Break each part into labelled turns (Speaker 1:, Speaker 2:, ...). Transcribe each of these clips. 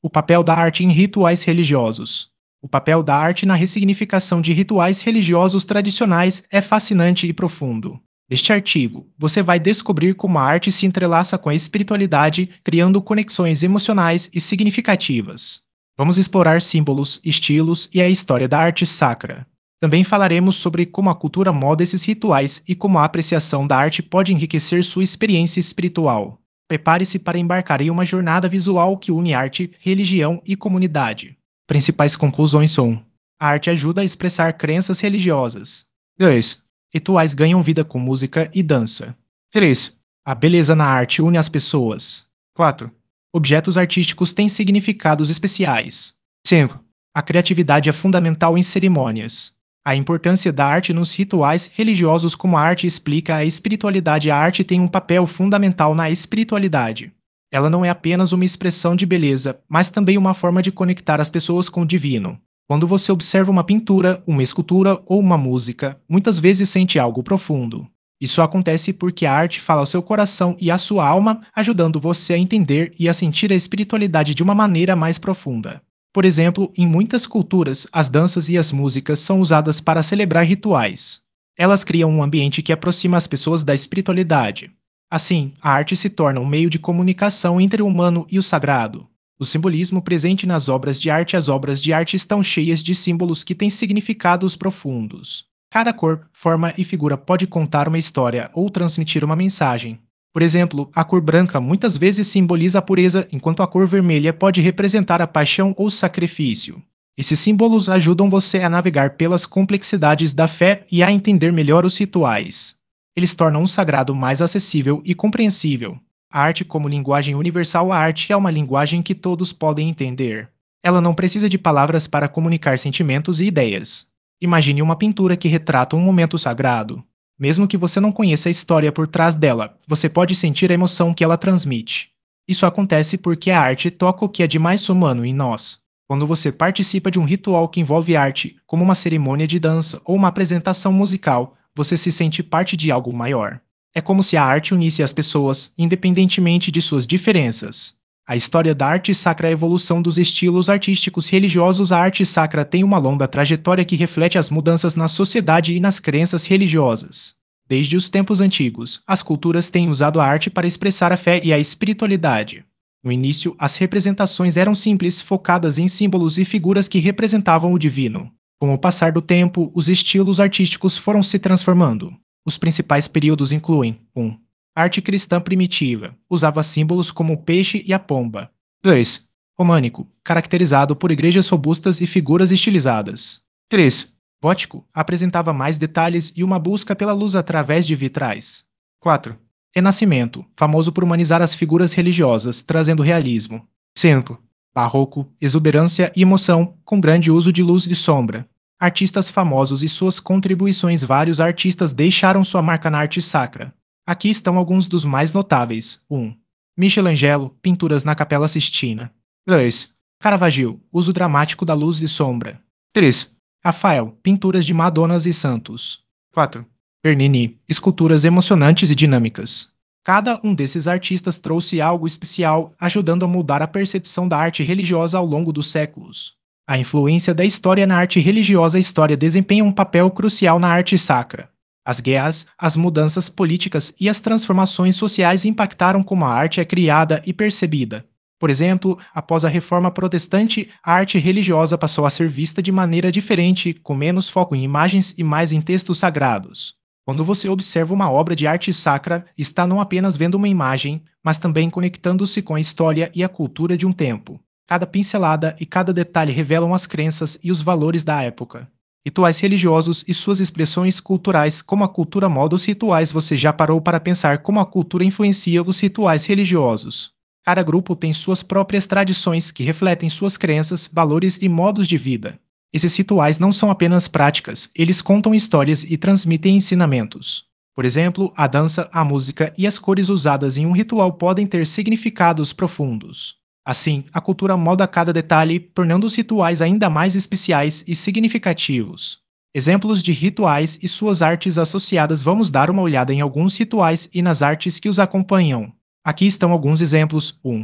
Speaker 1: O papel da arte em rituais religiosos. O papel da arte na ressignificação de rituais religiosos tradicionais é fascinante e profundo. Neste artigo, você vai descobrir como a arte se entrelaça com a espiritualidade, criando conexões emocionais e significativas. Vamos explorar símbolos, estilos e a história da arte sacra. Também falaremos sobre como a cultura molda esses rituais e como a apreciação da arte pode enriquecer sua experiência espiritual. Prepare-se para embarcar em uma jornada visual que une arte, religião e comunidade. Principais conclusões são: a arte ajuda a expressar crenças religiosas. 2. Rituais ganham vida com música e dança. 3. A beleza na arte une as pessoas. 4. Objetos artísticos têm significados especiais. 5. A criatividade é fundamental em cerimônias. A importância da arte nos rituais religiosos. Como a arte explica a espiritualidade. A arte tem um papel fundamental na espiritualidade. Ela não é apenas uma expressão de beleza, mas também uma forma de conectar as pessoas com o divino. Quando você observa uma pintura, uma escultura ou uma música, muitas vezes sente algo profundo. Isso acontece porque a arte fala ao seu coração e à sua alma, ajudando você a entender e a sentir a espiritualidade de uma maneira mais profunda. Por exemplo, em muitas culturas, as danças e as músicas são usadas para celebrar rituais. Elas criam um ambiente que aproxima as pessoas da espiritualidade. Assim, a arte se torna um meio de comunicação entre o humano e o sagrado. O simbolismo presente nas obras de arte. As obras de arte estão cheias de símbolos que têm significados profundos. Cada cor, forma e figura pode contar uma história ou transmitir uma mensagem. Por exemplo, a cor branca muitas vezes simboliza a pureza, enquanto a cor vermelha pode representar a paixão ou sacrifício. Esses símbolos ajudam você a navegar pelas complexidades da fé e a entender melhor os rituais. Eles tornam o sagrado mais acessível e compreensível. A arte como linguagem universal. A arte é uma linguagem que todos podem entender. Ela não precisa de palavras para comunicar sentimentos e ideias. Imagine uma pintura que retrata um momento sagrado. Mesmo que você não conheça a história por trás dela, você pode sentir a emoção que ela transmite. Isso acontece porque a arte toca o que é de mais humano em nós. Quando você participa de um ritual que envolve arte, como uma cerimônia de dança ou uma apresentação musical, você se sente parte de algo maior. É como se a arte unisse as pessoas, independentemente de suas diferenças. A história da arte sacra. A evolução dos estilos artísticos religiosos. A arte sacra tem uma longa trajetória que reflete as mudanças na sociedade e nas crenças religiosas. Desde os tempos antigos, as culturas têm usado a arte para expressar a fé e a espiritualidade. No início, as representações eram simples, focadas em símbolos e figuras que representavam o divino. Com o passar do tempo, os estilos artísticos foram se transformando. Os principais períodos incluem: 1. Arte cristã primitiva. Usava símbolos como o peixe e a pomba. 2. Românico. Caracterizado por igrejas robustas e figuras estilizadas. 3. Gótico. Apresentava mais detalhes e uma busca pela luz através de vitrais. 4. Renascimento. Famoso por humanizar as figuras religiosas, trazendo realismo. 5. Barroco. Exuberância e emoção, com grande uso de luz e sombra. Artistas famosos e suas contribuições. Vários artistas deixaram sua marca na arte sacra. Aqui estão alguns dos mais notáveis. 1. Michelangelo, pinturas na Capela Sistina. 2. Caravaggio, uso dramático da luz e sombra. 3. Rafael, pinturas de Madonas e santos. 4. Bernini, esculturas emocionantes e dinâmicas. Cada um desses artistas trouxe algo especial, ajudando a mudar a percepção da arte religiosa ao longo dos séculos. A influência da história na arte religiosa. A história desempenha um papel crucial na arte sacra. As guerras, as mudanças políticas e as transformações sociais impactaram como a arte é criada e percebida. Por exemplo, após a Reforma Protestante, a arte religiosa passou a ser vista de maneira diferente, com menos foco em imagens e mais em textos sagrados. Quando você observa uma obra de arte sacra, está não apenas vendo uma imagem, mas também conectando-se com a história e a cultura de um tempo. Cada pincelada e cada detalhe revelam as crenças e os valores da época. Rituais religiosos e suas expressões culturais. Como a cultura molda os rituais. Você já parou para pensar como a cultura influencia os rituais religiosos? Cada grupo tem suas próprias tradições que refletem suas crenças, valores e modos de vida. Esses rituais não são apenas práticas, eles contam histórias e transmitem ensinamentos. Por exemplo, a dança, a música e as cores usadas em um ritual podem ter significados profundos. Assim, a cultura molda cada detalhe, tornando os rituais ainda mais especiais e significativos. Exemplos de rituais e suas artes associadas. Vamos dar uma olhada em alguns rituais e nas artes que os acompanham. Aqui estão alguns exemplos. 1.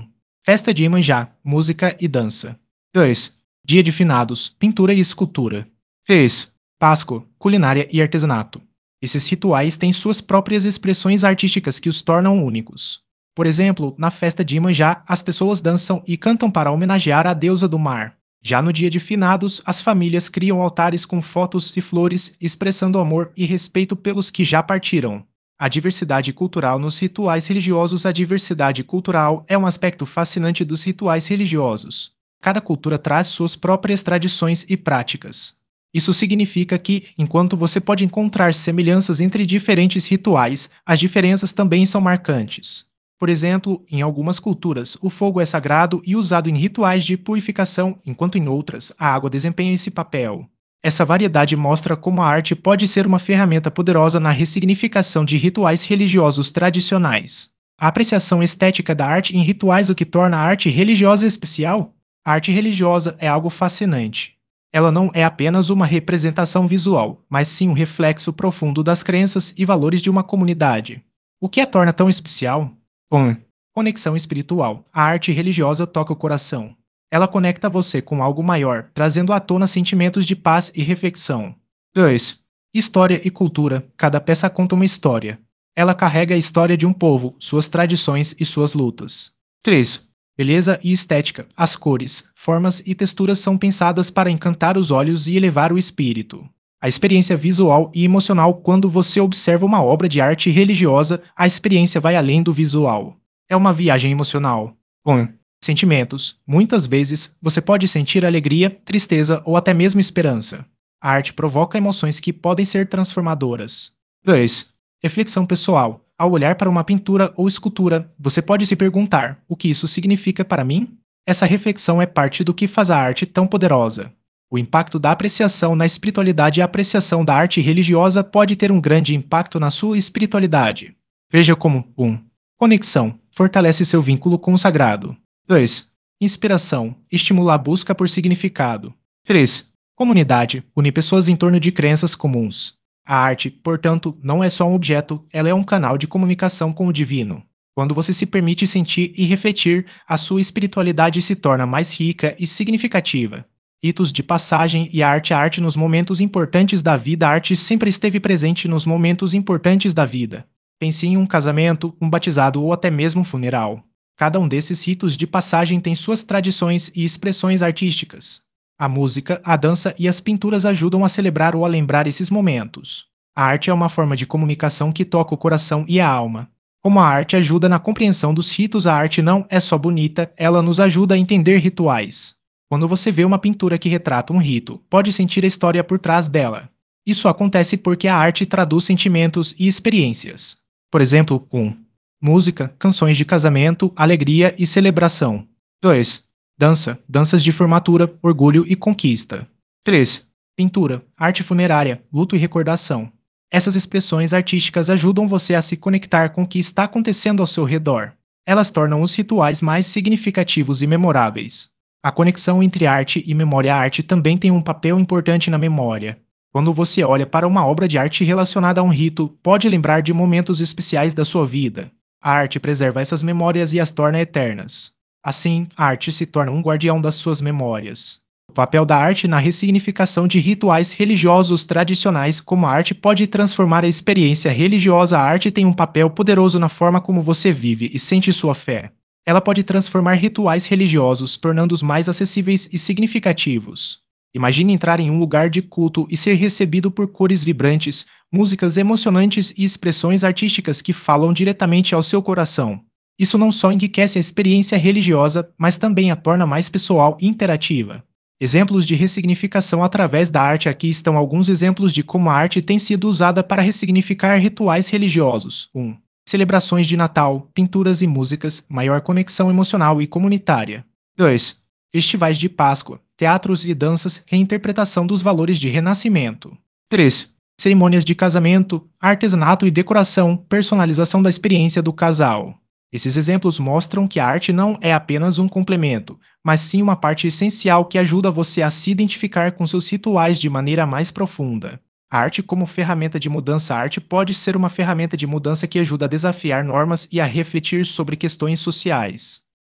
Speaker 1: Festa de Iemanjá, música e dança. 2. Dia de Finados, pintura e escultura. 3. Páscoa, culinária e artesanato. Esses rituais têm suas próprias expressões artísticas que os tornam únicos. Por exemplo, na festa de Iemanjá, as pessoas dançam e cantam para homenagear a deusa do mar. Já no dia de Finados, as famílias criam altares com fotos e flores, expressando amor e respeito pelos que já partiram. A diversidade cultural nos rituais religiosos. A diversidade cultural é um aspecto fascinante dos rituais religiosos. Cada cultura traz suas próprias tradições e práticas. Isso significa que, enquanto você pode encontrar semelhanças entre diferentes rituais, as diferenças também são marcantes. Por exemplo, em algumas culturas, o fogo é sagrado e usado em rituais de purificação, enquanto em outras, a água desempenha esse papel. Essa variedade mostra como a arte pode ser uma ferramenta poderosa na ressignificação de rituais religiosos tradicionais. A apreciação estética da arte em rituais. O que torna a arte religiosa especial? A arte religiosa é algo fascinante. Ela não é apenas uma representação visual, mas sim um reflexo profundo das crenças e valores de uma comunidade. O que a torna tão especial? 1. Conexão espiritual. A arte religiosa toca o coração. Ela conecta você com algo maior, trazendo à tona sentimentos de paz e reflexão. 2. História e cultura. Cada peça conta uma história. Ela carrega a história de um povo, suas tradições e suas lutas. 3. Beleza e estética. As cores, formas e texturas são pensadas para encantar os olhos e elevar o espírito. A experiência visual e emocional. Quando você observa uma obra de arte religiosa, a experiência vai além do visual. É uma viagem emocional. 1. Sentimentos. Muitas vezes, você pode sentir alegria, tristeza ou até mesmo esperança. A arte provoca emoções que podem ser transformadoras. 2. Reflexão pessoal. Ao olhar para uma pintura ou escultura, você pode se perguntar: o que isso significa para mim? Essa reflexão é parte do que faz a arte tão poderosa. O impacto da apreciação na espiritualidade. A apreciação da arte religiosa pode ter um grande impacto na sua espiritualidade. Veja como 1. Conexão. Fortalece seu vínculo com o sagrado. 2. Inspiração. Estimula a busca por significado. 3. Comunidade. Une pessoas em torno de crenças comuns. A arte, portanto, não é só um objeto, ela é um canal de comunicação com o divino. Quando você se permite sentir e refletir, a sua espiritualidade se torna mais rica e significativa. Ritos de passagem e arte. A arte nos momentos importantes da vida. A arte sempre esteve presente nos momentos importantes da vida. Pense em um casamento, um batizado ou até mesmo um funeral. Cada um desses ritos de passagem tem suas tradições e expressões artísticas. A música, a dança e as pinturas ajudam a celebrar ou a lembrar esses momentos. A arte é uma forma de comunicação que toca o coração e a alma. Como a arte ajuda na compreensão dos ritos. A arte não é só bonita, ela nos ajuda a entender rituais. Quando você vê uma pintura que retrata um rito, pode sentir a história por trás dela. Isso acontece porque a arte traduz sentimentos e experiências. Por exemplo, 1. Música, canções de casamento, alegria e celebração. 2. Dança, danças de formatura, orgulho e conquista. 3. Pintura, arte funerária, luto e recordação. Essas expressões artísticas ajudam você a se conectar com o que está acontecendo ao seu redor. Elas tornam os rituais mais significativos e memoráveis. A conexão entre arte e memória. A arte também tem um papel importante na memória. Quando você olha para uma obra de arte relacionada a um rito, pode lembrar de momentos especiais da sua vida. A arte preserva essas memórias e as torna eternas. Assim, a arte se torna um guardião das suas memórias. O papel da arte na ressignificação de rituais religiosos tradicionais. Como a arte pode transformar a experiência religiosa. A arte tem um papel poderoso na forma como você vive e sente sua fé. Ela pode transformar rituais religiosos, tornando-os mais acessíveis e significativos. Imagine entrar em um lugar de culto e ser recebido por cores vibrantes, músicas emocionantes e expressões artísticas que falam diretamente ao seu coração. Isso não só enriquece a experiência religiosa, mas também a torna mais pessoal e interativa. Exemplos de ressignificação através da arte. Aqui estão alguns exemplos de como a arte tem sido usada para ressignificar rituais religiosos. 1. Celebrações de Natal, pinturas e músicas, maior conexão emocional e comunitária. 2. Festivais de Páscoa, teatros e danças, reinterpretação dos valores de renascimento. 3. Cerimônias de casamento, artesanato e decoração, personalização da experiência do casal. Esses exemplos mostram que a arte não é apenas um complemento, mas sim uma parte essencial que ajuda você a se identificar com seus rituais de maneira mais profunda. A arte como ferramenta de mudança. A arte pode ser uma ferramenta de mudança que ajuda a desafiar normas e a refletir sobre questões sociais.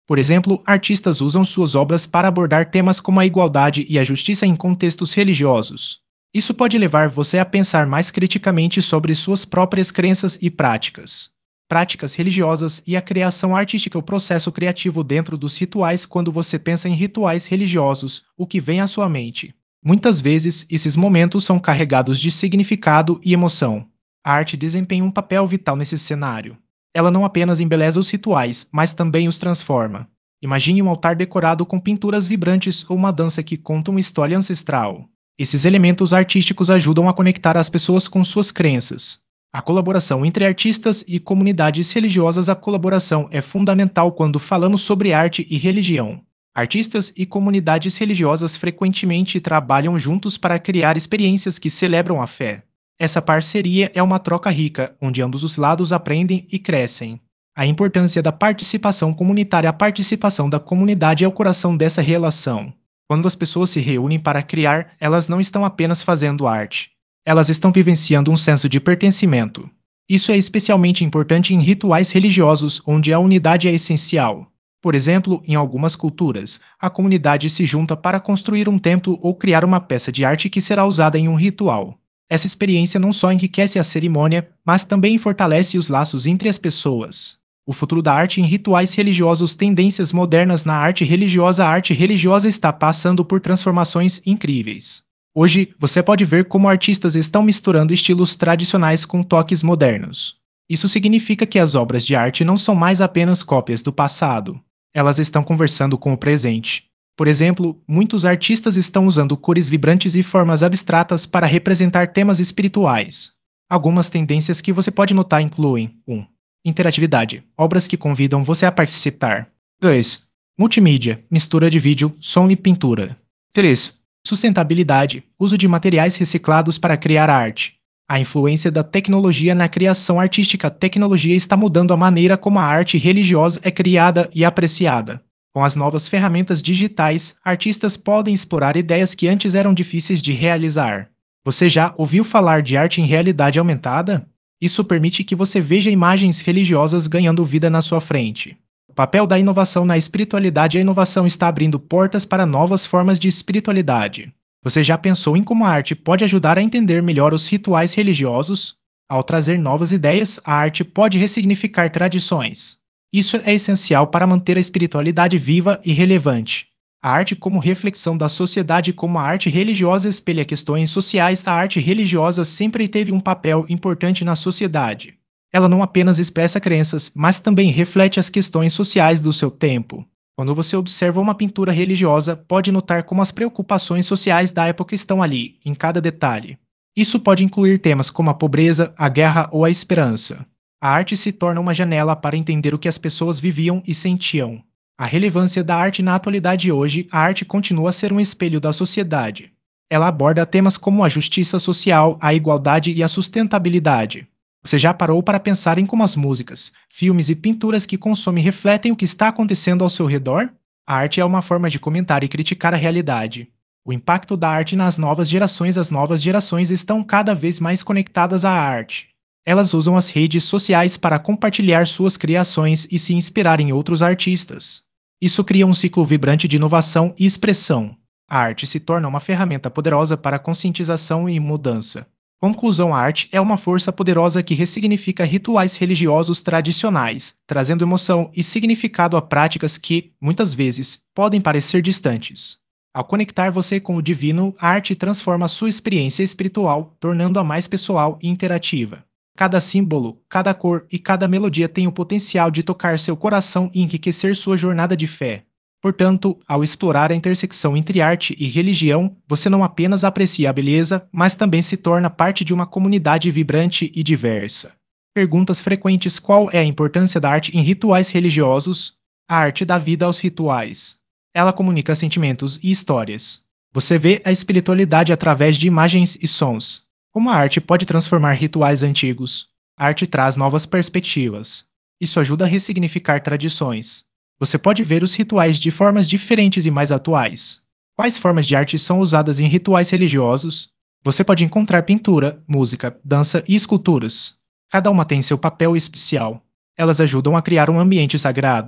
Speaker 1: Por exemplo, artistas usam suas obras para abordar temas como a igualdade e a justiça em contextos religiosos. Isso pode levar você a pensar mais criticamente sobre suas próprias crenças e práticas. Práticas religiosas e a criação artística. O processo criativo dentro dos rituais. Quando você pensa em rituais religiosos, o que vem à sua mente? Muitas vezes, esses momentos são carregados de significado e emoção. A arte desempenha um papel vital nesse cenário. Ela não apenas embeleza os rituais, mas também os transforma. Imagine um altar decorado com pinturas vibrantes ou uma dança que conta uma história ancestral. Esses elementos artísticos ajudam a conectar as pessoas com suas crenças. A colaboração entre artistas e comunidades religiosas. A colaboração é fundamental quando falamos sobre arte e religião. Artistas e comunidades religiosas frequentemente trabalham juntos para criar experiências que celebram a fé. Essa parceria é uma troca rica, onde ambos os lados aprendem e crescem. A importância da participação comunitária. A participação da comunidade é o coração dessa relação. Quando as pessoas se reúnem para criar, elas não estão apenas fazendo arte. Elas estão vivenciando um senso de pertencimento. Isso é especialmente importante em rituais religiosos, onde a unidade é essencial. Por exemplo, em algumas culturas, a comunidade se junta para construir um templo ou criar uma peça de arte que será usada em um ritual. Essa experiência não só enriquece a cerimônia, mas também fortalece os laços entre as pessoas. O futuro da arte em rituais religiosos. Tendências modernas na arte religiosa. A arte religiosa está passando por transformações incríveis. Hoje, você pode ver como artistas estão misturando estilos tradicionais com toques modernos. Isso significa que as obras de arte não são mais apenas cópias do passado. Elas estão conversando com o presente. Por exemplo, muitos artistas estão usando cores vibrantes e formas abstratas para representar temas espirituais. Algumas tendências que você pode notar incluem 1. Interatividade. Obras que convidam você a participar. 2. Multimídia. Mistura de vídeo, som e pintura. 3. Sustentabilidade. Uso de materiais reciclados para criar arte. A influência da tecnologia na criação artística. A tecnologia está mudando a maneira como a arte religiosa é criada e apreciada. Com as novas ferramentas digitais, artistas podem explorar ideias que antes eram difíceis de realizar. Você já ouviu falar de arte em realidade aumentada? Isso permite que você veja imagens religiosas ganhando vida na sua frente. O papel da inovação na espiritualidade. A inovação está abrindo portas para novas formas de espiritualidade. Você já pensou em como a arte pode ajudar a entender melhor os rituais religiosos? Ao trazer novas ideias, a arte pode ressignificar tradições. Isso é essencial para manter a espiritualidade viva e relevante. A arte como reflexão da sociedade. Como a arte religiosa espelha questões sociais. A arte religiosa sempre teve um papel importante na sociedade. Ela não apenas expressa crenças, mas também reflete as questões sociais do seu tempo. Quando você observa uma pintura religiosa, pode notar como as preocupações sociais da época estão ali, em cada detalhe. Isso pode incluir temas como a pobreza, a guerra ou a esperança. A arte se torna uma janela para entender o que as pessoas viviam e sentiam. A relevância da arte na atualidade. Hoje, a arte continua a ser um espelho da sociedade. Ela aborda temas como a justiça social, a igualdade e a sustentabilidade. Você já parou para pensar em como as músicas, filmes e pinturas que consome refletem o que está acontecendo ao seu redor? A arte é uma forma de comentar e criticar a realidade. O impacto da arte nas novas gerações. As novas gerações estão cada vez mais conectadas à arte. Elas usam as redes sociais para compartilhar suas criações e se inspirar em outros artistas. Isso cria um ciclo vibrante de inovação e expressão. A arte se torna uma ferramenta poderosa para conscientização e mudança. Conclusão. A arte é uma força poderosa que ressignifica rituais religiosos tradicionais, trazendo emoção e significado a práticas que, muitas vezes, podem parecer distantes. Ao conectar você com o divino, a arte transforma sua experiência espiritual, tornando-a mais pessoal e interativa. Cada símbolo, cada cor e cada melodia tem o potencial de tocar seu coração e enriquecer sua jornada de fé. Portanto, ao explorar a intersecção entre arte e religião, você não apenas aprecia a beleza, mas também se torna parte de uma comunidade vibrante e diversa. Perguntas frequentes. Qual é a importância da arte em rituais religiosos? A arte dá vida aos rituais. Ela comunica sentimentos e histórias. Você vê a espiritualidade através de imagens e sons. Como a arte pode transformar rituais antigos? A arte traz novas perspectivas. Isso ajuda a ressignificar tradições. Você pode ver os rituais de formas diferentes e mais atuais. Quais formas de arte são usadas em rituais religiosos? Você pode encontrar pintura, música, dança e esculturas. Cada uma tem seu papel especial. Elas ajudam a criar um ambiente sagrado.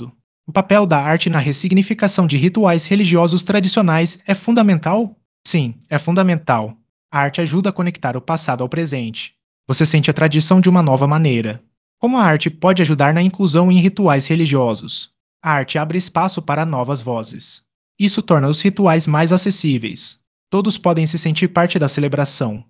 Speaker 1: O papel da arte na ressignificação de rituais religiosos tradicionais é fundamental? Sim, é fundamental. A arte ajuda a conectar o passado ao presente. Você sente a tradição de uma nova maneira. Como a arte pode ajudar na inclusão em rituais religiosos? A arte abre espaço para novas vozes. Isso torna os rituais mais acessíveis. Todos podem se sentir parte da celebração.